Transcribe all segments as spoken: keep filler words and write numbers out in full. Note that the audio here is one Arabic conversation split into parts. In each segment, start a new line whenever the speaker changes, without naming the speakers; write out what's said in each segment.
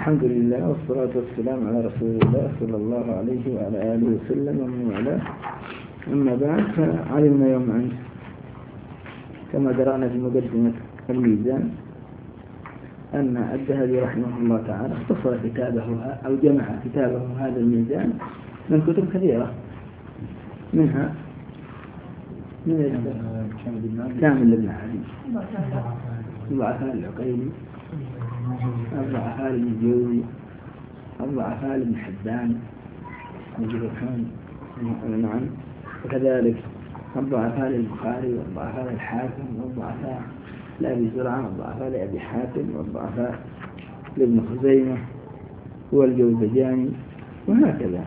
الحمد لله والصلاة والسلام على رسول الله صلى الله عليه وعلى آله وسلم ومن والاه. أما بعد، فعلمنا يوم أمس كما قرأنا في مقدمة الميزان أن الذهبي رحمه الله تعالى اختصر كتابه أو جمع كتابه هذا الميزان من كتب كثيرة، منها من كامل ابن علي، ضعفاء العقيلي، الضعفاء الجوزي، الضعفاء ابن حبان، نعم، وكذلك الضعفاء البخاري والضعفاء الحاكم والضعفاء لأبي زرعة والضعفاء لأبي حاتم والضعفاء لابن خزيمة والجوزجاني وهكذا.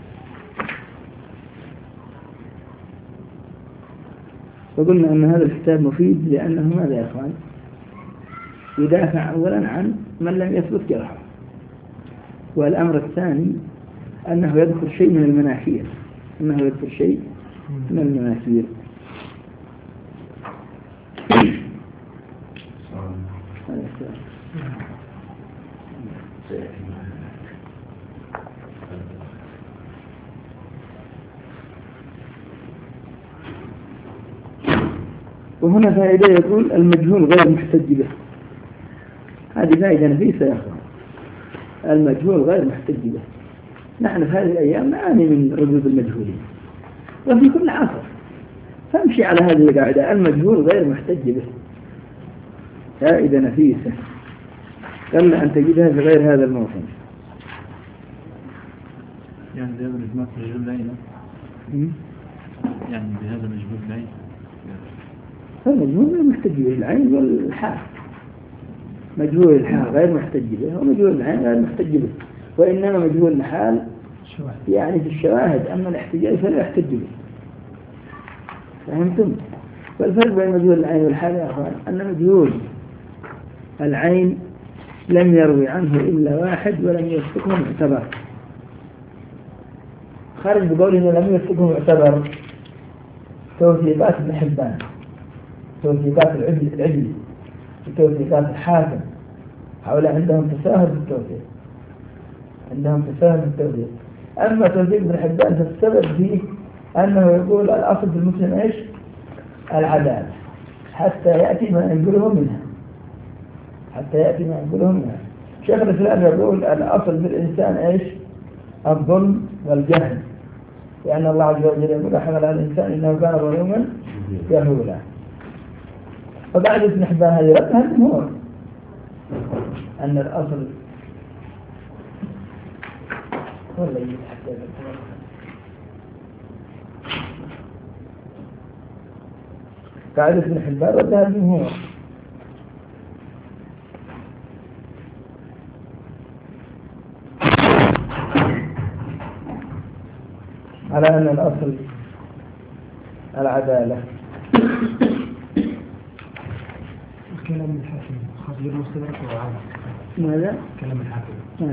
وقلنا أن هذا الكتاب مفيد لأنه ماذا يا أخوان؟ يدافع أولا عن من لم يثبت جرحه، والأمر الثاني أنه يذكر شيء من المناكير أنه يذكر شيء من المناكير وهنا فائدة يقول المجهول غير محتج به. هذه فائدة نفيسة يا أخوان، المجهول غير محتج به. نحن في هذه الأيام نعاني من ردود المجهولين وفي كل عصر، فامشي على هذه القاعدة، المجهول غير محتج به. فائدة نفيسة قل أن تجدها في غير هذا الموطن.
يعني بهذا المجهول مجهول العين، يعني بهذا المجهول العين
فالمجهول غير محتج به، العين والحال. مجهول الحال غير محتج به ومجهول العين غير محتج به، وإنما مجهول الحال يعني في الشواهد، أما الاحتجاج فلا يحتج به. فهمتم؟ والفرق بين مجهول العين والحال يا أخوان أن مجهول العين لم يروي عنه إلا واحد ولم يسبقه معتبر. خارج بقوله لم يسبقه معتبر توثيقات ابن حبان، توثيقات العجلي، توثيقات الحاكم، هؤلاء عندهم تساهل في التوثيق، عندهم تساهل في التوثيق. أما توثيق ابن حبان فالسبب فيه أنه يقول الأصل في المسلم إيش؟ العدالة، حتى يأتي ما ينقله منها، حتى يأتي ما ينقله منها. شيخ الإسلام يقول الأصل في الإنسان إيش؟ الظلم والجهل، لأن الله عز وجل يقول حمل على الإنسان إنه كان ظلوما جهولا. وبعد ابن حبان هذه ردها الجمهور أن الأصل ولا يتحدث قاعدة ابن حبان ردها الجمهور. على أن الأصل العدالة.
كلام الحاكم خاص بالمستدرك وعام.
ماذا؟
كلام الحاكم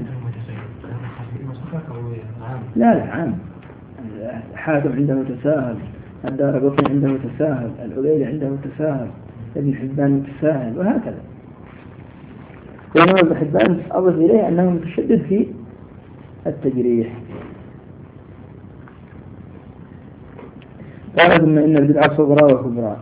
لا لا عام. الحاكم عنده تساهل، الدارقطني عنده تساهل، العقيلي عنده تساهل، ابن حبان متساهل وهكذا. وإنما ابن حبان أضف إليه أنه متشدد في التجريح. قال ثم إن البدعة صغرى وكبرى.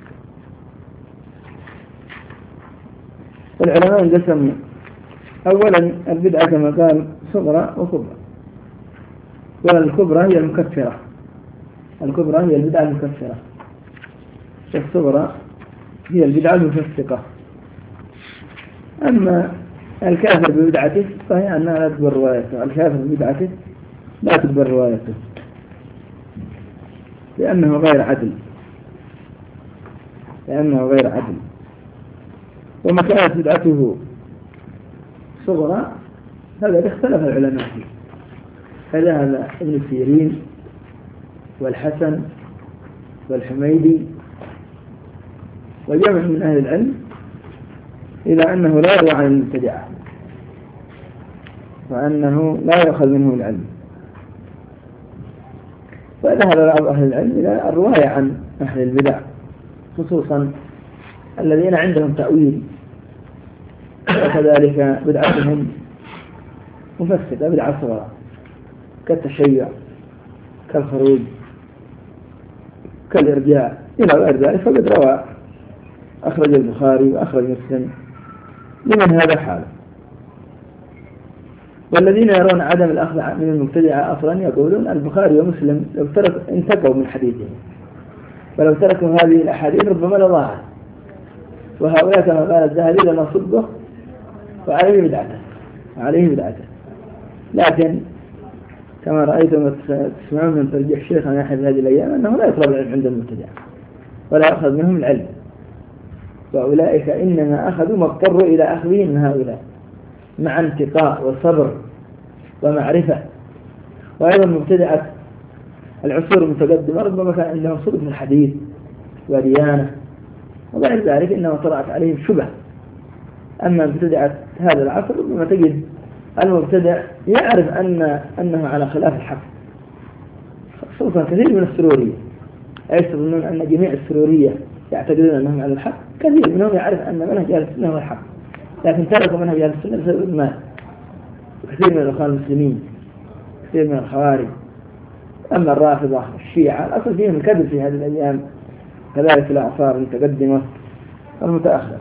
العلماء انقسموا، أولا البدعة كما قال صغرى وكبرى، والكبرى هي المكفرة، الكبرى هي البدعة المكفرة، والصغرى هي البدعة المفسقة. أما الكافر ببدعته فهي أنها لا تقبل روايته، الكافر ببدعته لا تقبل روايته لأنه غير عدل، لأنه غير عدل. وما كانت بدعته صغرى هذا اختلف العلماء فيه، فذهب ابن سيرين والحسن والحميدي وجمع من أهل العلم إلى أنه لا يروى عن المبتدعة وأنه لا يأخذ منه العلم. وذهب بعض أهل العلم إلى الرواية عن أهل البدع، خصوصا الذين عندهم تأويل، وكذلك بدعتهم مفسدة بدعة صغرى كالتشيع كالخروج كالإرجاء إلى غير ذلك، فقد روى أخرج البخاري وأخرج مسلم لمن هذا حاله. والذين يرون عدم الأخذ من المبتدعة أصلا يقولون البخاري ومسلم لو ترك انتقوا من حديثهم، ولو تركوا هذه الأحاديث ربما لضاعت، وهؤلاء كما قال الذهبي لما صدقه وعليه بدعته وعليه بدعته. لكن كما رأيتم تسمعون من ترجيح الشيخ عن أحد هذه الأيام أنه لا يطلب العلم عند المبتدع ولا يأخذ منهم العلم، وأولئك إنما أخذوا ما اضطروا إلى أخذهم من هؤلاء مع انتقاء وصبر ومعرفة. وأيضا مبتدعة العصور المتقدمة ربما كان عندهم صدق في الحديث وديانة وغير ذلك، إنما طلعت عليهم شبه. أما مبتدعة هذا العصر ربما تجد المبتدع يعرف أن أنه على خلاف الحق، خصوصا كثير من السرورية يظنون أن جميع السرورية يعتقدون أنهم على الحق، كثير منهم يعرف أن منهج أهل السنة هو الحق، لكن تركوا منهج أهل السنة بسبب المال. وكثير من الأخوان المسلمين، كثير من الخوارج، أما الرافضة الشيعة الأصل فيهم الكذب في هذه الأيام، كذلك في الأعصار المتقدمة والمتأخرة.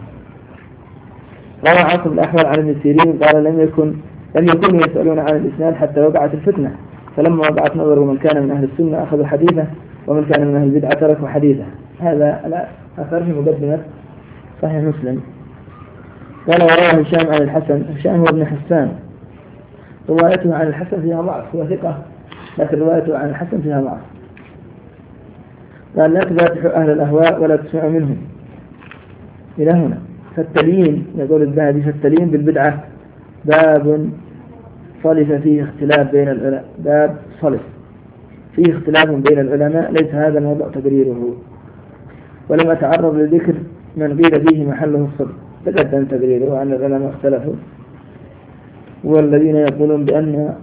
روى عاصم الأحول عن ابن سيرين قال لم يكن لم يكونوا يسألون عن الإسناد حتى وقعت الفتنة، فلما وقعت نظر من كان من أهل السنة أخذوا حديثه ومن كان من أهل البدعة تركوا حديثه. هذا أثر في مقدمة صحيح مسلم. قال وروى هشام عن الحسن، هشام هو ابن حسان، روايته عن الحسن فيها ضعف، هو ثقة لكن روايته عن الحسن فيها ضعف. قال لا تباتحوا أهل الأهواء ولا تسمعوا منهم. إلى هنا فالتليين يقول الذهبي فالتليين بالبدعة باب صلف فيه اختلاف بين العلماء، باب صلف فيه اختلاف بين العلماء ليس هذا موضوع تقريره، ولم أتعرض لذكر من قيل فيه محله الصدق، تقدم تقريره وأن العلماء اختلفوا، والذين يقولون بأن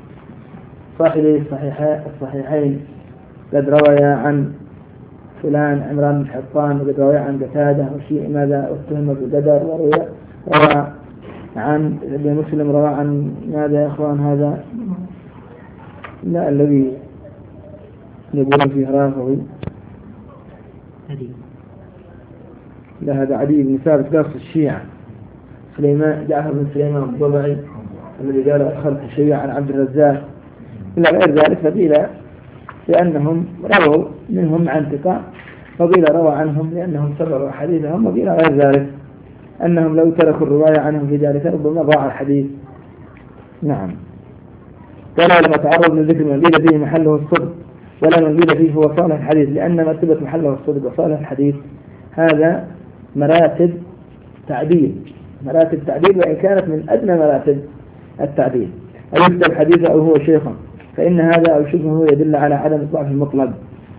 صاحبي الصحيحين قد روى عن فلان عمران بن حطان وقد روى عن قتادة وشيء ماذا اتهم بالقدر، وروى روى عن ابن مسلم روى عن ماذا يا إخوان هذا لا الذي يقول فيه رافعي لا هذا عدي بن ثابت قاص الشيعة سليمان جعفر بن سليمان الضبعي الذي قال أدخلت الشيعة عن عبد الرزاق إلا غير ذلك، فقيل لأنهم رووا منهم عن ثقة، وقيل روى عنهم لأنهم سرروا حديثهم، وقيل غير ذلك أنهم لو تركوا الرواية عنهم في ذلك ربما ضاع الحديث. نعم. قال لما تعرض من ذكر من قيل فيه محله الصدق ولا من قيل فيه هو صالح الحديث، لأن مرتبة محله الصدق وصالح الحديث هذا مراتب تعديل، مراتب تعديل وإن كانت من أدنى مراتب التعديل. أو يكتب حديثه أو هو شيخا، فإن هذا أو شبهه يدل على عدم الضعف المطلق.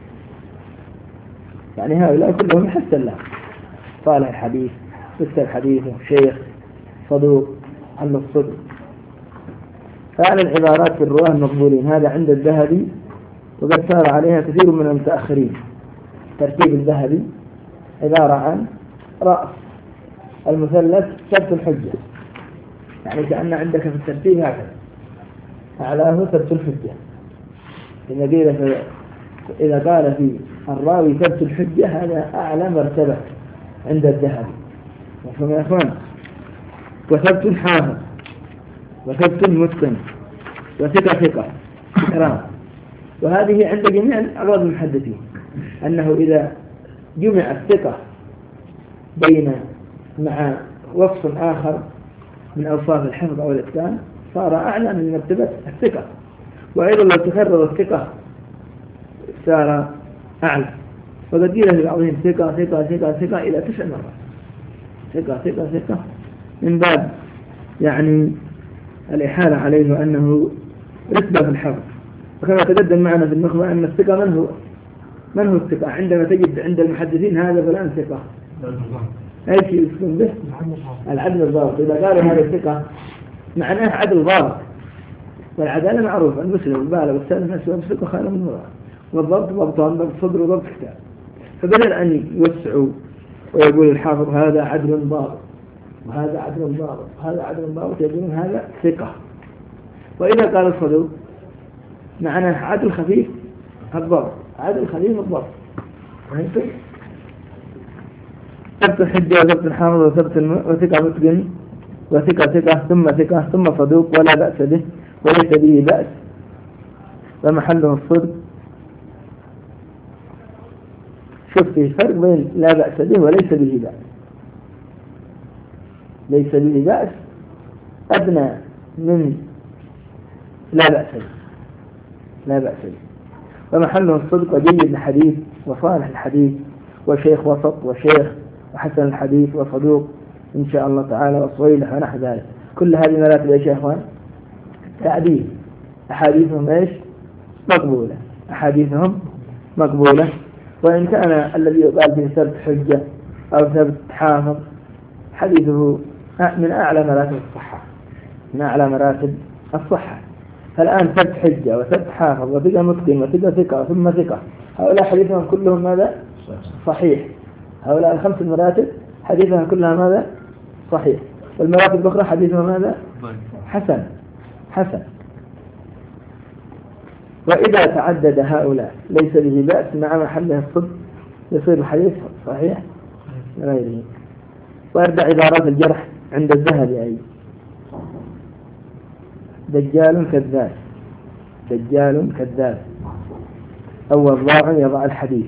يعني هؤلاء كلهم يحسن له صالح الحديث، يكتب حديثه شيخ صدوق عن الصدق. فعلى العبارات في الرواه المقبولين هذا عند الذهبي، وقد سار عليها كثير من المتأخرين. ترتيب الذهبي عبارة عن رأس المثلث ثبت الحجة، يعني كأن عندك في الترتيب هكذا أعلاه ثبت الحجة. إذا قيل إذا قال في الراوي ثبت الحجة هذا أعلى مرتبة عند الذهبي، وفهم يا أخوان. وثبت الحافظ وثبت المتقن وثقة ثقة إكرام، وهذه عند جميع أغلب المحدثين أنه إذا جمع الثقة بين مع وصف آخر من أوصاف الحفظ أو الإتقان صار أعلى من مرتبة الثقة. وأيضا لو تكرر الثقة صار أعلى، وقد قيل في بعضهم ثقة ثقة ثقة ثقة إلى تسع مرات، ثقة ثقة ثقة، من باب يعني الإحالة عليه وأنه رتبة في الحفظ. وكما تقدم معنا في النخبة أن الثقة من هو من هو الثقة؟ عندما تجد عند المحدثين هذا فلان ثقة، أي شيء يسكن به العدل الضابط. إذا قالوا هذا الثقة معناه عدل ضابط، والعدالة معروفة المسلم البالغ والسالم أسوأ الثقة خير من مرة، والضبط ضبطان ضبط صدر وضبط كتاب. فبدل أن يوسعوا ويقول الحافظ هذا عدل ضابط وهذا عدل ضابط وهذا عدل ضابط، يقولون هذا ثقة. وإذا قال الصدوق معناه عدل خفيف الضبط، عدل خفيف الضبط. ثبت الحجة وثبت الحافظ وثبت وثقة متقن وثقة ثقة ثم ثقة ثم صدوق ولا بأس به وليس به بأس ومحله الصدق. شوف فيه فرق بين لا بأس به وليس به بأس. ليس به بأس أدنى من لا بأس به، لا بأس به. ومحله الصدق وجيد الحديث وصالح الحديث وشيخ وسط وشيخ وحسن الحديث وصدوق إن شاء الله تعالى وصويلح ونحو ذلك. كل هذه مراتب يا شيخوان تعديل. أحاديثهم إيش؟ مقبولة. أحاديثهم مقبولة. وإن كان الذي يقال فيه ثبت حجة أو ثبت حافظ حديثه من أعلى مراتب الصحة، من أعلى مراتب الصحة. فالآن ثبت حجة وثبت حافظ وثقة متقن وثقة ثقة ثم ثقة، هؤلاء حديثهم كلهم ماذا؟ صحيح. هؤلاء الخمس المراتب حديثها كلها ماذا؟ صحيح. والمراتب الأخرى حديثها ماذا؟ حسن. حسن. وإذا تعدد هؤلاء ليس به بأس مع محله الصدق يصير الحديث صحيح غيره. وأربع عبارات الجرح عند الذهبي أي دجال كذاب، دجال كذاب أو وضاع يضع الحديث،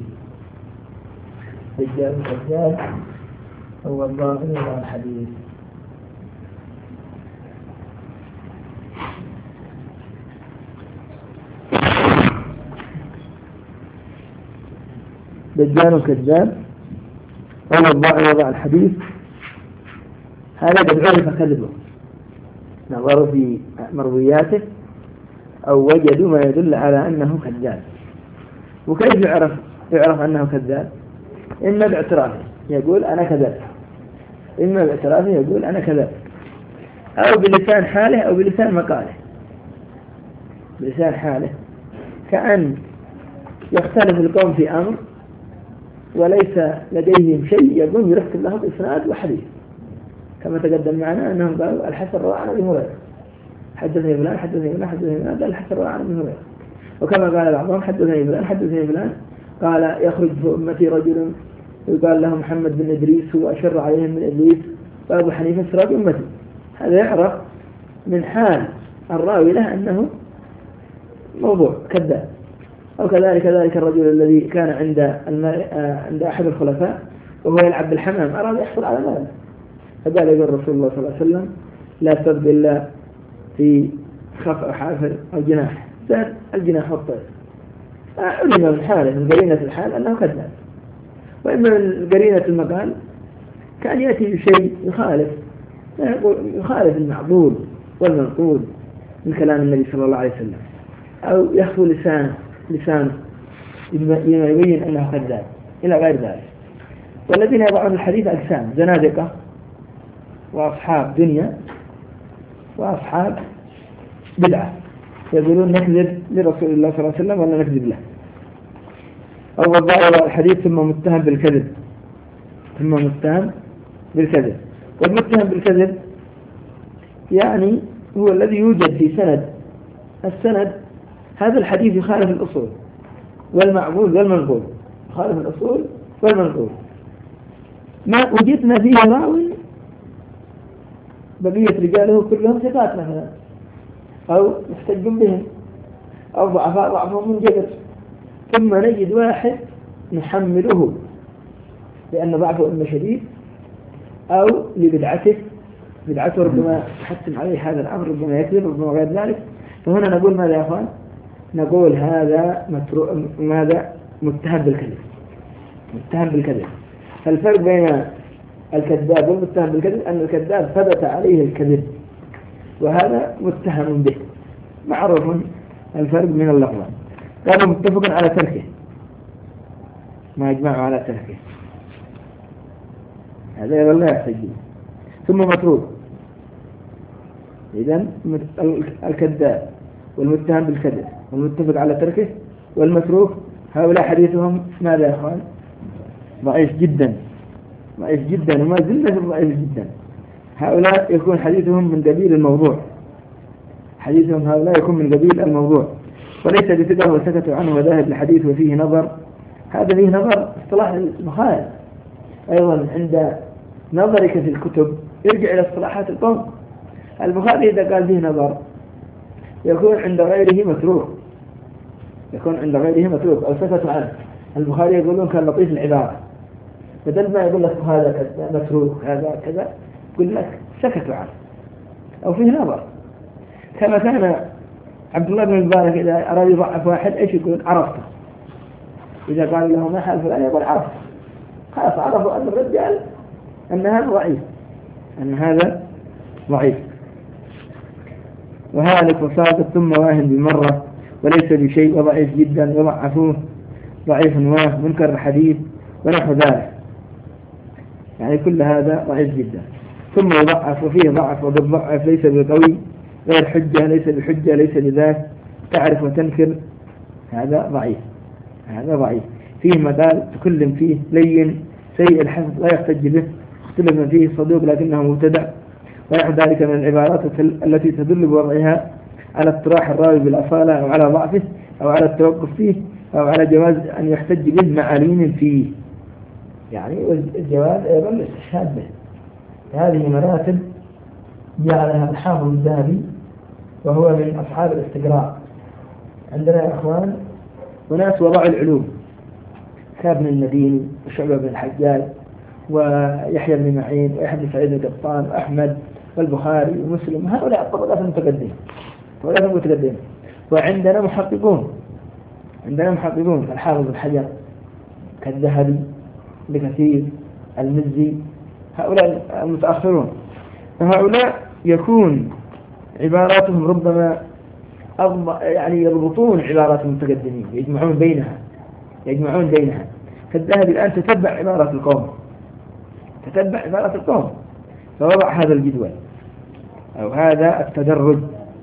دجال كذاب أو وضاع يضع الحديث. دجال كذاب أو وضاع يضع الحديث، هذا قد عرف كذبه، نظروا في مروياته أو وجدوا ما يدل على أنه كذاب. وكيف يعرف يعرف أنه كذاب؟ إما باعترافه يقول أنا كذاب، إما باعترافه يقول أنا كذاب، أو بلسان حاله أو بلسان مقاله. بلسان حاله كأن يختلف القوم في أمر وليس لديهم شيء يظن يركب له إسناد وحديث، كما تقدم معنا أنهم قالوا الحسن روى عن أبي هريرة، حدثني فلان حدثني فلان حدثني فلان، قال الحسن روى عن أبي هريرة. وكما قال بعضهم حدثني فلان حدثني فلان قال يخرج في أمتي رجل يقال له محمد بن إدريس هو أشر عليهم من إبليس وأبو حنيفة سراج أمتي. هذا يعرف من حال الراوي له أنه موضوع كذاب. أو كذلك ذلك الرجل الذي كان عند عند أحد الخلفاء وهو يلعب بالحمام أراد يحصل على ماله، فقال يقول رسول الله صلى الله عليه وسلم لا تسب إلا في خف أو حافر أو جناح، زاد الجناح والطير. علم من حاله من قرينة الحال أنه كذاب. وإما من قرينة المقال كان يأتي بشيء يخالف يخالف المعقول والمنقول من كلام النبي صلى الله عليه وسلم، أو يخفو لسانه لسانه بما يبين أنه كذاب إلى غير ذلك. والذين يضعون الحديث أجسام زنادقة وأصحاب دنيا وأصحاب بدعة، يقولون نكذب لرسول الله صلى الله عليه وسلم ولا نكذب له. أو وضع الحديث ثم متهم بالكذب، ثم متهم بالكذب. والمتهم بالكذب يعني هو الذي يوجد في سند السند هذا الحديث يخالف الأصول والمعقول والمنقول، يخالف الأصول والمنقول. ما وجدنا فيه راوي بقية رجاله كلهم ثقات مثلا أو يحتج بهم أو ضعفاء ضعفهم من جبر، ثم نجد واحد نحمله لأن ضعفه إما شديد أو لبدعته، بدعته ربما يحتم عليه هذا الأمر، ربما يكذب ربما غير ذلك. فهنا نقول ماذا يا أخوان؟ نقول هذا مترو... ماذا متهم بالكذب، متهم بالكذب. فالفرق بين الكذاب والمتهم بالكذب أن الكذاب ثبت عليه الكذب وهذا متهم به، معروف الفرق من اللفظ. قالوا متفق على تركه، ما يجمعوا على تركه، هذا يظل لا يحتاج. ثم متروك. إذن الكذاب والمتهم بالكذب والمتفق على تركه والمتروك هؤلاء حديثهم ماذا يا أخوان؟ ضعيف جدا، ضعيف جدا وما زلنا ضعيف جدا. هؤلاء يكون حديثهم من قبيل الموضوع، حديثهم هؤلاء يكون من قبيل الموضوع، وليس بثقة وسكتوا عنه وذاهب الحديث وفيه نظر. هذا فيه نظر اصطلاح البخاري أيضا. عند نظرك في الكتب ارجع إلى اصطلاحات القوم. البخاري إذا قال فيه نظر يكون عند غيره متروك، يكون عند غيره متروك أو سكتوا عنه. البخاري يقولون كان لطيف العبارة، بدل ما يقول لك هذا كذا متروك هذا كذا يقول لك سكتوا عنه أو فيه نظر. كما كان عبد الله بن المبارك إذا أراد يضعف واحد إيش يقول؟ عرفته. إذا قال له ما حال فلان يقول عرفته، خلاص عرفوا أن الرجال أن هذا ضعيف، أن هذا ضعيف وهالك وساقط ثم واهن بمرة وليس بشيء وضعيف جدا وضعفوه ضعيف واه منكر الحديث ونحو ذلك. يعني كل هذا ضعيف جدا. ثم يضعف وفيه ضعف وبالضعف ليس بقوي غير حجة ليس بحجة ليس بذات تعرف وتنكر، هذا ضعيف. هذا ضعيف. فيه مقال تكلم فيه لين سيء الحفظ لا يحتج به، اختلف فيه صدوق لكنه مبتدع ونحو ذلك من العبارات التي تدل بوضعها على اطراح الراوي بالأصالة أو على ضعفه أو على التوقف فيه أو على جواز أن يحتج به مع لين فيه. يعني الجواز أيضا الاستشهاد به. هذه مراتب جعلها الحافظ الذهبي وهو من أصحاب الاستقراء. عندنا يا أخوان وناس وضعوا العلوم كابن المديني وشعبة بن الحجاج ويحيى بن معين ويحيى بن سعيد القطان وأحمد والبخاري ومسلم، هؤلاء الطبقات المتقدمة طبقات المتقدمة. وعندنا محققون، عندنا محققون الحافظ بن حجر كالذهبي بكثير المزي، هؤلاء المتأخرون. وهؤلاء يكون عباراتهم ربما يعني يضبطون عبارات المتقدمين، يجمعون بينها يجمعون بينها. فالذهبي الآن تتبع عبارات القوم تتبع عبارات القوم فوضع هذا الجدول أو هذا التدرج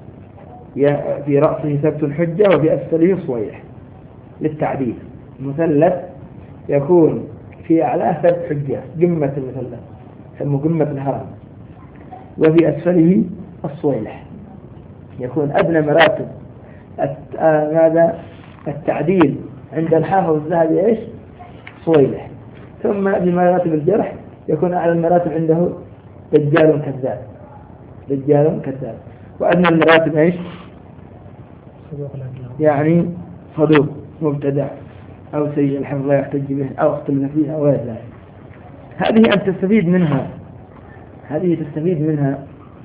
في رأسه ثبت الحجة وفي أسفله صويح للتعديل. مثلث يكون في أعلاه ثبت حجة قمة المثلث يسمى قمة الهرم، وفي أسفله الصويح يكون أدنى مراتب هذا التعديل عند الحافظ الذهبي إيش؟ صويح. ثم بمراتب الجرح يكون أعلى المراتب عنده دجال كذاب دجال كذاب وأدنى المراتب إيش؟ يعني صدوق مبتدع أو سيء الحفظ لا يحتج به أو اختلف فيه أو غير ذلك. هذه أن تستفيد منها هذه تستفيد منها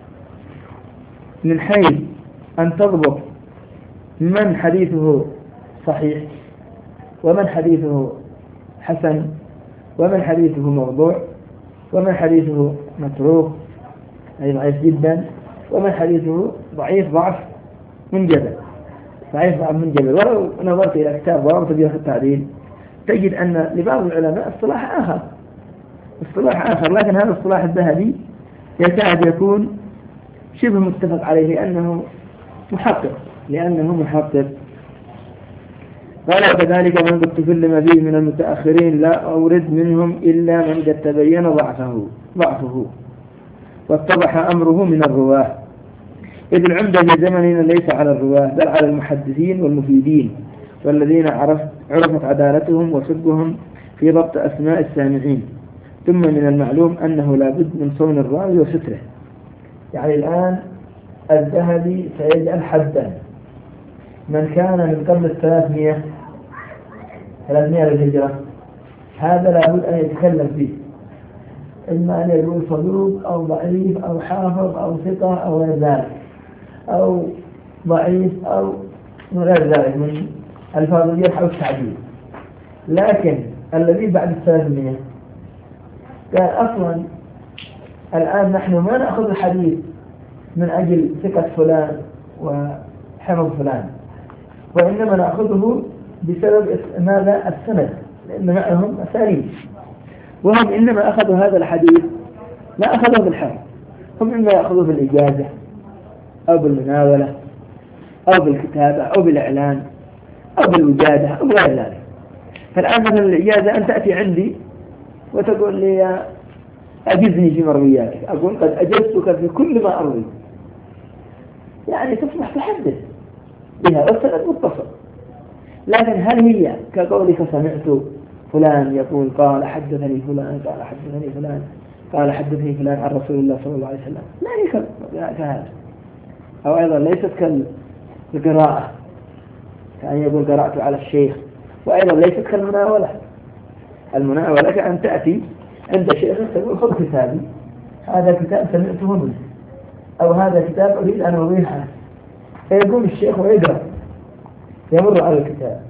من حيث أن تضبط من حديثه صحيح ومن حديثه حسن ومن حديثه موضوع ومن حديثه متروك أي ضعيف جدا ومن حديثه ضعيف ضعف من جبل ضعيف ضعف من جبل. ولو نظرت إلى كتاب ضوابط جرح التعديل تجد أن لبعض العلماء اصطلاح آخر اصطلاح آخر لكن هذا الاصطلاح الذهبي يكاد يكون شبه متفق عليه لأنه محقق لأنه محقق. قال وكذلك من قد تكلم به من المتأخرين لا أورد منهم إلا من قد تبين ضعفه ضعفه واتضح أمره من الرواه، إذ العمدة في زمننا ليس على الرواه بل على المحدثين والمفيدين والذين عرفت عرفت عدالتهم وصدقهم في ضبط أسماء السامعين. ثم من المعلوم أنه لا بد من صون الراوي وستره. يعني الآن الذهبي سيجعل حدا من كان من قبل الثلاثمية ثلاثمية للهجرة، هذا لا بد أن يتكلم فيه، إما أن يقول صدوق أو ضعيف أو حافظ أو ثقة أو غير ذلك أو ضعيف أو غير ذلك من ألفاظ الجرح أو التعديل. لكن الذي بعد الثلاثمية قال أصلا الآن نحن ما نأخذ الحديث من أجل ثقة فلان وحفظ فلان، وإنما نأخذه بسبب ماذا؟ السند، لأن معهم أساليب، وهم إنما أخذوا هذا الحديث لا أخذوه بالحفظ، هم إما يأخذوه بالإجازة أو بالمناولة أو بالكتابة أو بالإعلان أو بالوجادة أو غير ذلك. فالآن مثلا الإجازة أن تأتي عندي وتقول لي أجزني في مروياتك، أقول قد أجزتك في كل ما أروي، يعني تصبح تحدث بها والسند متصل. لكن هل هي كقولك سمعت فلان يقول قال حدثني فلان قال حدثني فلان قال حدثني فلان عن رسول الله صلى الله عليه وسلم؟ لا هي كهذا. أو أيضا ليست كالقراءة، يعني يقول قرأت على الشيخ. وأيضا ليست كالمناولة. المناولة كأن تأتي عند شيخ تقول خذ كتابي، هذا كتاب سمعته منه، أو هذا كتاب أريد أن أوضيحه، فيقوم الشيخ ويقرأ، يمر على الكتاب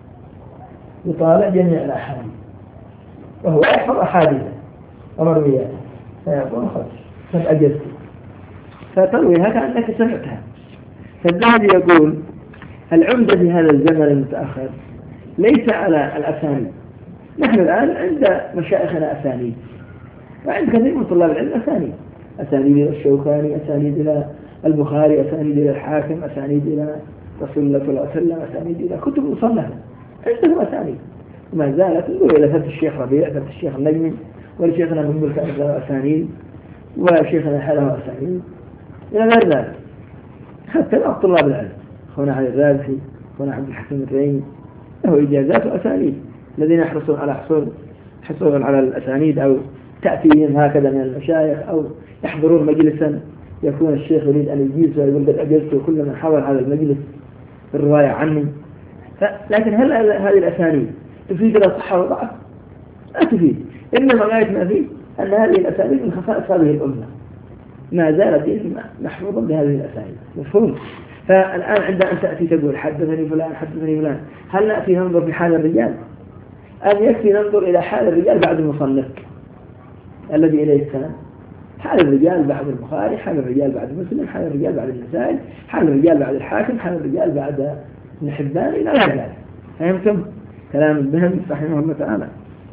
يطالع جميع الأحاديث وهو يحفظ أحاديثه ومروياته، فيقول خذ قد أجزت، فترويها كأنك سمعتها. فالذهبي يقول العمدة في هذا الزمن المتأخر ليس على الأسانيد. نحن الآن عند مشايخنا أسانيد، وعند كثير من طلاب العلم أسانيد، أسانيد إلى الشوكاني، أسانيد إلى البخاري، أسانيد إلى الحاكم، أسانيد إلى رسول الله صلى الله عليه وسلم، أسانيد إلى كتب مصنفة، عندهم أسانيد. وما زالت نقول إلى فتح الشيخ ربيع، فتح الشيخ النجمي، ولشيخنا من ملك له أسانيد، وشيخنا حله أسانيد إلى غير ذلك. حتى بعض طلاب العلم أخونا علي الرازي، أخونا عبد الحكيم الريني له إجازات وأسانيد، الذين يحرصون على حصول حصول على الأسانيد، أو تأتيهم هكذا من المشايخ، أو يحضرون مجلسا يكون الشيخ يريد أن يجيز ويقول قد أجلت كل من حضر هذا المجلس بالرواية عني. لكن هل هذه الأسانيد تفيد لا صحة وضعف؟ لا تفيد. إنما غاية ما فيه أن هذه الأسانيد من خصائص هذه الأمة، ما زالت محفوظا بهذه الأسانيد. مفهوم؟ فالآن عند أن تأتي تقول حدثني فلان حدثني فلان، هل نأتي ننظر في حال الرجال؟ أم يكفي ننظر إلى حال الرجال بعد المصنف الذي إليه السلام؟ حال الرجال بعد البخاري، حال الرجال بعد مسلم، حال الرجال بعد النسائي، حال الرجال بعد الحاكم، حال الرجال بعد ابن حبان إلى غير ذلك. فهمتم كلام البهم رحمه الله تعالى؟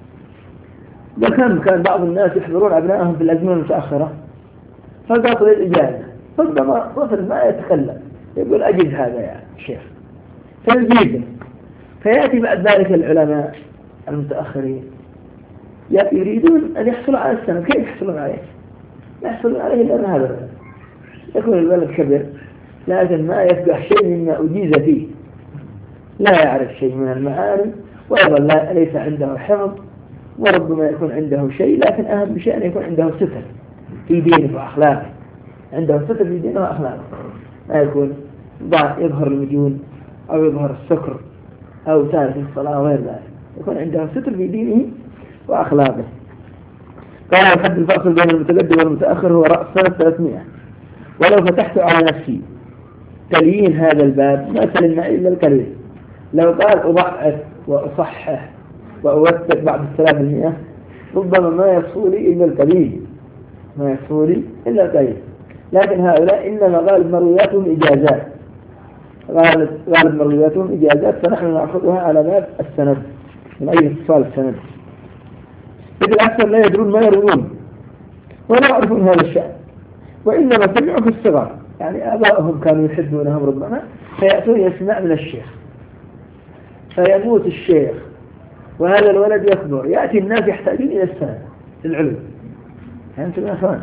وكم كان بعض الناس يحضرون أبنائهم في الأزمنة المتأخرة فقط للإجازة، ربما طفل ما يتكلم يقول أجد هذا يا شيخ فيجيبه، فيأتي بعد ذلك العلماء المتأخرين يريدون أن يحصلوا على السنة. كيف يحصلون عليه؟ لا يحصلون عليه لأن هذا الولد يكون الولد كبير لكن ما يفقه شيء مما أجيز فيه، لا يعرف شيء من المعاني، وأيضا لا ليس عنده حفظ، وربما يكون عنده شيء، لكن أهم شيء أن يكون عنده ستر في دينه وأخلاقه، عنده ستر في دينه وأخلاقه، ما يكون يظهر المجون أو يظهر السكر أو تارك الصلاة وغير ذلك، يكون عنده ستر في دينه وأخلاقه. قال الحد الفاصل بين المتقدم والمتأخر هو رأس سنة ثلاثمائة. ولو فتحت على نفسي تليين هذا الباب ما سلمنا إلا القليل. لو قال أضعف وأصحح وأوثق بعد الثلاثمائة ربما ما يصولي إلا القليل، ما يصولي إلا القليل. لكن هؤلاء إنما غالب مروياتهم إجازات، غالب, غالب مروياتهم إجازات، فنحن نأخذها على باب السند من أي اتصال السند. إذ الأكثر لا يدرون ما يروون ولا يعرفون هذا الشأن، وإنما سمعوا في الصغر، يعني آبائهم كانوا يحبونهم ربما، فيأتون يسمع من الشيخ، فيموت الشيخ وهذا الولد يكبر، يأتي الناس يحتاجون إلى السند للعلم. فهمتم يا أخوان؟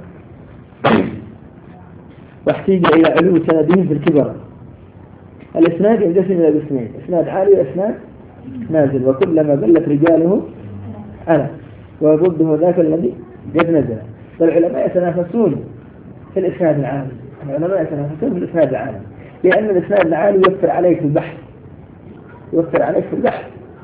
واحتاج إلى علو سندين في الكبر. الإسناد ينقسم إلى قسمين، إسناد عالي وإسناد نازل، وكلما قلت رجاله أنا وضده ذاك الذي قد نزل. فالعلماء يتنافسون في الإسناد العالي، العلماء يتنافسون في الإسناد العالي، لأن الإسناد العالي يوفر عليك البحث، يوفر عليك في البحث،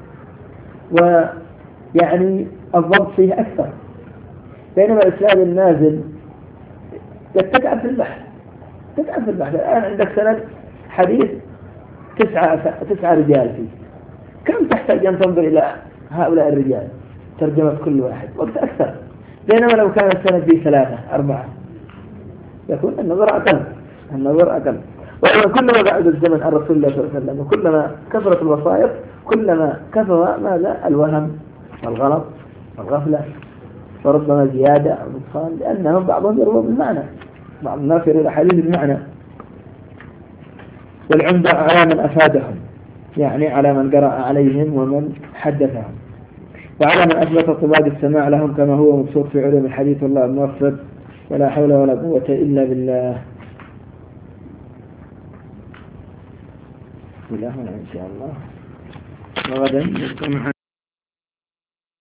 ويعني الضبط فيه أكثر، بينما الإسناد النازل تتعب في البحث، تتعب في البحث. الآن عندك سند حديث تسعة تسعة رجال فيه، كم تحتاج أن تنظر إلى هؤلاء الرجال ترجمة كل واحد؟ وقت أكثر. بينما لو كان السند فيه ثلاثة أربعة يكون النظر أقل، النظر أقل. وكلما بعد الزمن عن رسول الله صلى الله عليه وسلم وكلما كثرت الوسائط كلما كثر ماذا؟ الوهم والغلط والغفلة، وربما زيادة أو نقصان، لأنهم بعضهم يروون بالمعنى، بعض الناس يروون الحديث بالمعنى. والعمدة على من أفادهم، يعني على من قرأ عليهم ومن حدثهم، وعلى من أثبت طباق السماع لهم كما هو مبسوط في علوم الحديث. والله الموفق، ولا حول ولا قوة إلا بالله. نكتفي له هنا إن شاء الله، وغدا